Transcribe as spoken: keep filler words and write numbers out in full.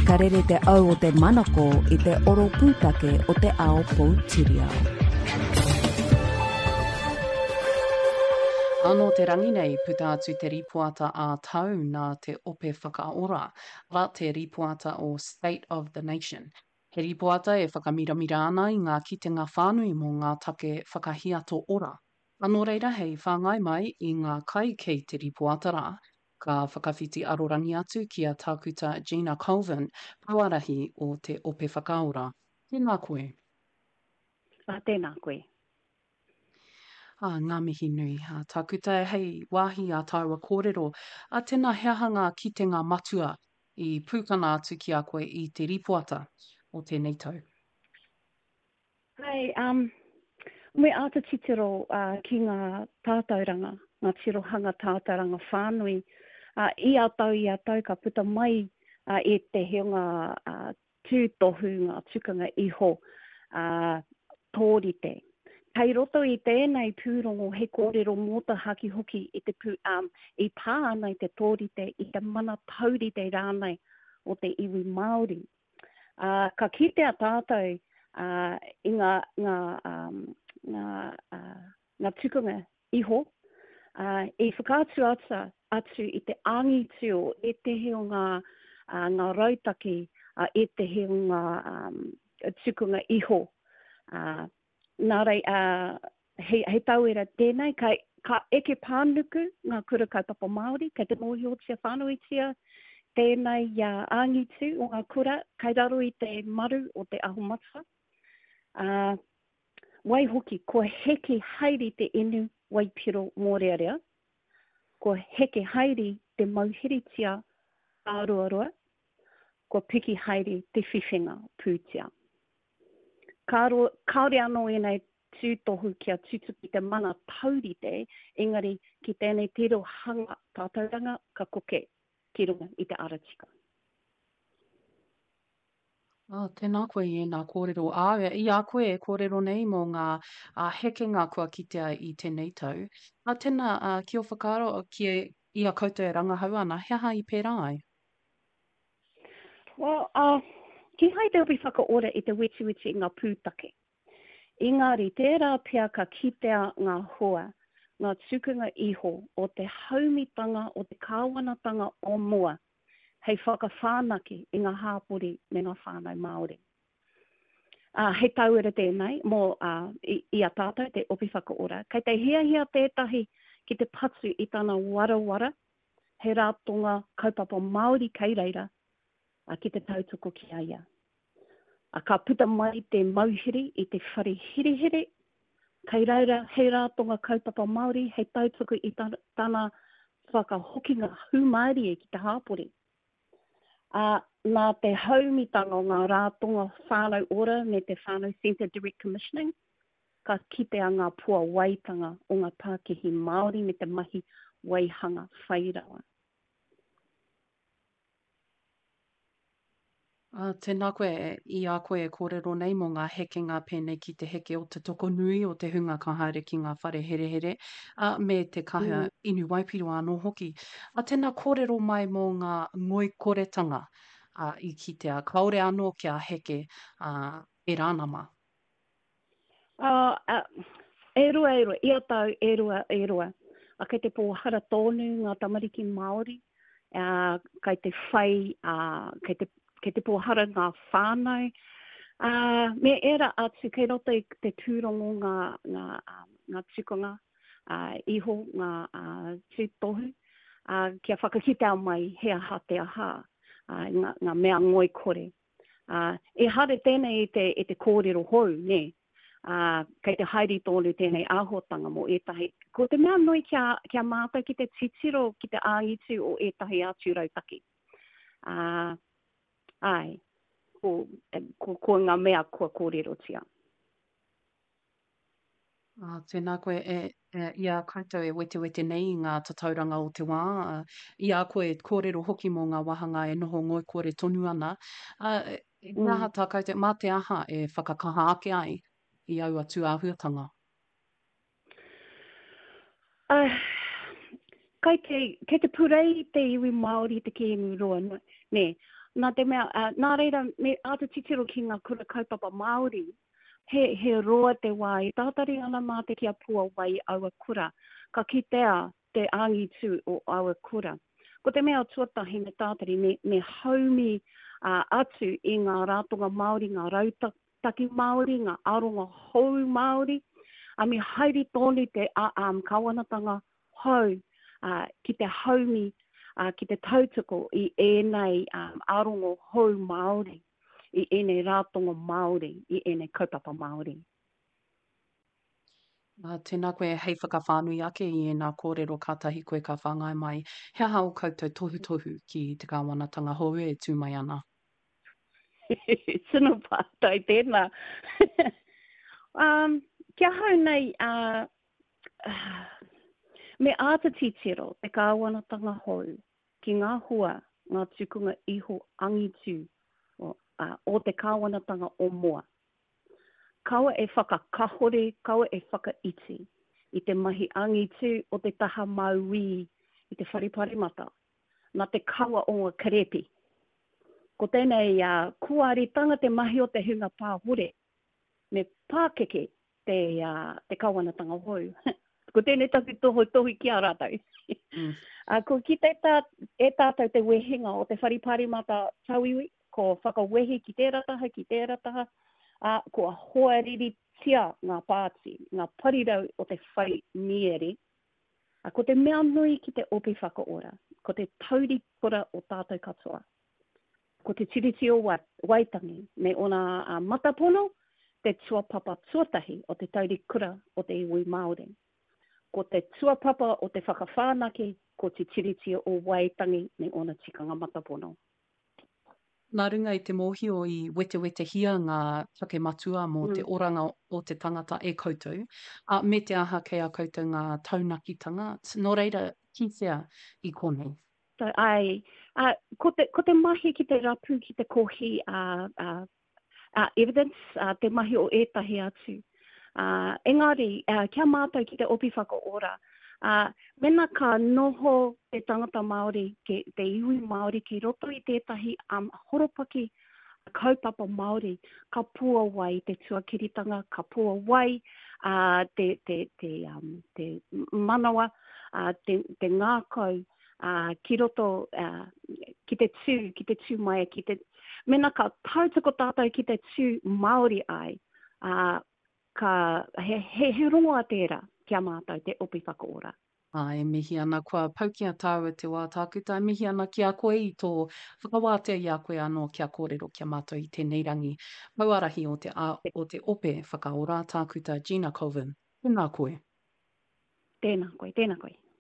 Ka rere te au o te manako i te oro pūtake o te ao Poutireo. Anō te rangi nei puta atu te ripoata a tau nā te ope whakaora, ra te ripoata o State of the Nation. He ripoata e whakamiramira ana i ngā kitenga whānui mō ngā take whakahiato ora. Anō reira hei whāngai mai i ngā kai kei te ripoata rā, ka whakawhiti arorangi atu ki a tākuta Gina Colvin, pauarahi o te ope whakaora. Tēnā koe. A tēnā koe. Ah, ngā mihi nui. Uh, tākuta hei wāhi a tāua kōrero. A tēnā heahanga ki te ngā matua i pūkana atu ki a koe i te ripoata o tēnei tau. Hei, um, me ata titiro uh, ki ngā tātauranga, ngā tirohanga tātauranga whānui. Uh, I a tau i a tau ka puta mai uh, e te heonga uh, tūtohu ngā tukanga iho uh, tōrite. Kei roto i tēnei pūrongo he kōrero mōta haki hoki i te pū, um, i pā ana i te tōrite, i te mana taurite rānei o te iwi Māori. Uh, ka kitea tātou uh, i ngā, ngā, um, ngā, uh, ngā tukunga iho, uh, i whakātu ata atu i te angitu e te heo ngā, uh, ngā rautaki, uh, e te heo ngā um, tukunga iho. Uh, Nā rei, uh, he, he tauera tēnei, ka, ka eke pānuku ngā kura kaupapa Māori, kei te mōhiotia whānuitia, tēnei uh, angitu o ngā kura, kei raro i te maru o te ahomata. Uh, wai hoki, ko heke haere te inu waipiro mōrearea, ko heke haere te mauhiritia āruarua, ko piki haere te whiwhenga pūtia. Kāro, kaore anō e nei tūtohu kia tutuki te mana taurite, engari ki tēnei tero hanga tātauranga ka koke ki runga i te aratika. Ah, tēnā koe i nā kōrero. Ah, i a koe e kōrero nei mō ngā uh, hekenga kua kitea i tēnei tau. Ah, tēnā uh, ki o whakaro ki e, i a koutou e rangahau ana, hea i pērā ai? Well, uh, ki hai te upi whakaora i te witi witi i ngā pūtake. Engari, tērā pia ka kitea ngā hoa, ngā tukunga iho o te haumitanga o te kāwanatanga o mua, hei whakawhānaki i ngā hāpori me ngā whānau Māori. Uh, hei tauera tēnei, mō uh, i, i a tātou te upi whakaora, kei te hia hia tētahi ki te patu i tāna warawara, he rātonga kaupapa Māori kei reira, a ki te tautoko ki aia. A ka puta mai te mauhiri i te whare hirihere, kei reira hei rātonga kaupapa Māori, hei tautoko i tāna whakahokinga hūmaeri e ki te hāpori. A, nā te haumitanga o ngā rātonga whānau ora me te whānau Centre Direct Commissioning, ka kitea ngā pua waitanga o ngā Pākehi Māori me te mahi waihanga whairawa. Uh, tēnā koe, i a koe e kōrero nei mō ngā hekenga pēnei ki te heke o te toko nui o te hunga ka haere ki ngā whare here here, uh, me te kahea mm. inu waipiro anō hoki. A tēnā kōrero mai mō ngā ngoi koretanga uh, i kitea, kaore anō kia heke uh, e rānama. Uh, uh, e rua, e rua, ia tau e rua, e rua. A kei te pōhara tōnu ngā tamariki Māori, uh, kei te whai, uh, kei te kei te pōhara ngā whānau. Uh, me era atu, kei roto i te tūrongo ngā, ngā, uh, ngā tukunga, uh, iho ngā uh, tūtohu, uh, kia whakakitea mai he aha te aha, uh, ngā, ngā mea ngoi kore. Uh, e hare tēnei i te, i te kōrero hou, ne? Uh, kei te haere tōnu tēnei āhotanga mō etahi. Ko te mea noi kia, kia mātai ki te titiro, ki te āitu o etahi atu rautaki. Uh, Ai, ko, ko, ko ngā mea kua kōrero tia. Ah, tēnā koe, e, e, ia koutou e wete wete nei ngā tatauranga o te wā. Uh, ia koe e kōrero hoki mō ngā wahanga e noho ngoi kore tonu ana. Uh, e mm. tā koutou, mā te aha e whakakaha ake ai i au atu āhuatanga. Uh, kei te, kei te purei te iwi Māori te kēmu roa, ne? Nā te mea, uh, nā reira, me ata titiro ki ngā kura kaupapa Māori, he, he roa te wā i tātari ana mā te kia pua wai aua kura, ka kitea te angi tū o aua kura. Ko te mea tuatahi me tātari, me, me haumi uh, atu i ngā rātonga Māori, ngā rautaki Māori, ngā aronga hou Māori, a me haere tōni te a, um, kawanatanga hou, uh, ki te haumi, Uh, ki te tautoko i ēnei um, arongo hou Māori, i ēnei rātonga Māori, i ēnei kaupapa Māori. Uh, tēnā koe hei whakawhānui ake i ēnā kōrero kātahi koe ka whangai mai. Hea hao koutou tohu tohu ki te kāwanatanga hou e tū mai ana. Sino pātai tēnā. um, kia hau nei, uh, uh, me āta titiro, te kāwanatanga hou, ki ngā hua, ngā tukunga iho angitu o, uh, o te kāwanatanga o mua. Kaua e whakakahore, kaua e whakaiti i te mahi angitu o te taha maui i te whariparimata, nā te kaua o ngā karepi. Ko tēnei uh, kuaritanga te mahi o te hunga pāhore, me pākeke te, uh, te kāwanatanga hou. Ko tēnei taku toho tohi ki a rātou. Mm. uh, ko ki te tā, e tātou te wehinga o te whariparimata tauiwi, ko whakawehi ki te rataha, ki te rataha, uh, ko a hoariri tia ngā pāti, ngā parirau o te whai mieri. Uh, ko te mea nui ki te opi whakaora, ko te tauri kura o tātou katoa. Ko te tiriti o waitangi, me ona uh, matapono, te tuapapa tuatahi o te tauri kura o te iwi Māori. Ko te tuapapa o te whakawhānake, ko te tiriti o waitangi me ona tikanga matapono. Nā runga i te mōhio i wete wete hia ngā take matua mō mm. te oranga o te tangata e koutou, a me te aha kei a koutou ngā taunakitanga, nō reira kīwhea i konei. So, ai, uh, ko, te, ko te mahi ki te rapu ki te kohi uh, uh, uh, evidence, uh, te mahi o ētahi atu. Uh, engari, uh, kia mātou ki te opi whakaora, uh, mena ka noho te tangata Māori, ke, te iwi Māori, ki roto i tētahi um, horopaki kaupapa Māori, ka pua wai te tuakiritanga, ka pua wai uh, te, te, te, um, te manawa, uh, te, te ngākau, uh, ki roto, uh, ki te tū, ki te tū mai, ki te, mena ka tautoko tātou ki te tū Māori ai, uh, ka he, he, he rongoa tērā kia mātou te opi whakaora. Ai, mihi ana kua paukia tāua te wā tākuta, mihi ana ki a koe i tō whakawātea i a koe anō kia kōrero kia mātou i tēnei rangi. Pauarahi o te, a, o te ope whakaora tākuta Gina Colvin. Tēnā koe. Tēnā koe, tēnā koe.